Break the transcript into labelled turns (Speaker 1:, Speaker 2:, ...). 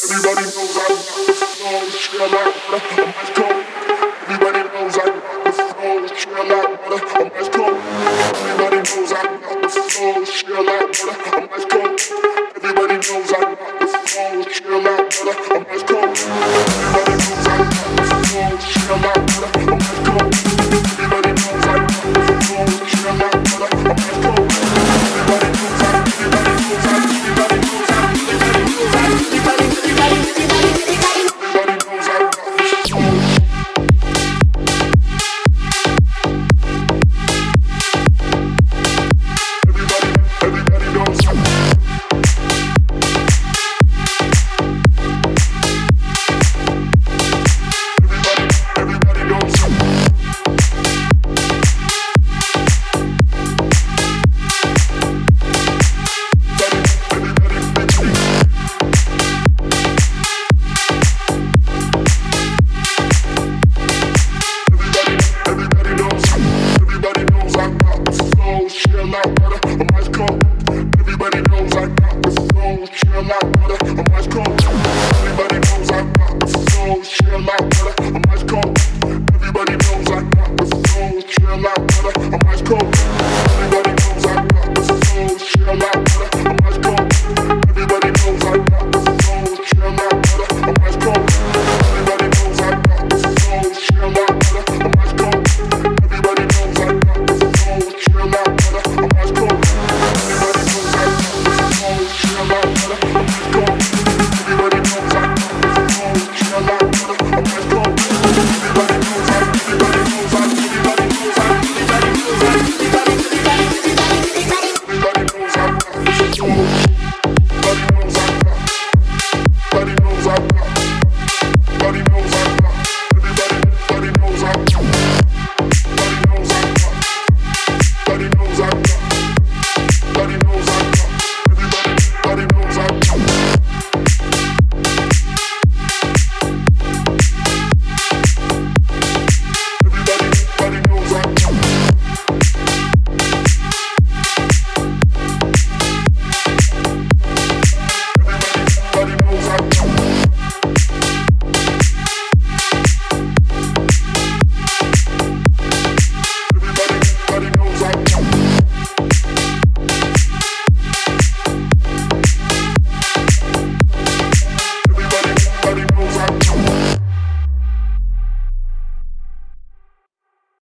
Speaker 1: Everybody knows I got the flow, trail like water, I'm ice cold. Everybody knows I got the flow, trail like water, I'm ice cold. Everybody knows I got the flow, trail like water, I'm ice cold. Everybody knows I got the flow, trail like water, I'm ice cold. Everybody knows I got the flow, trail like water,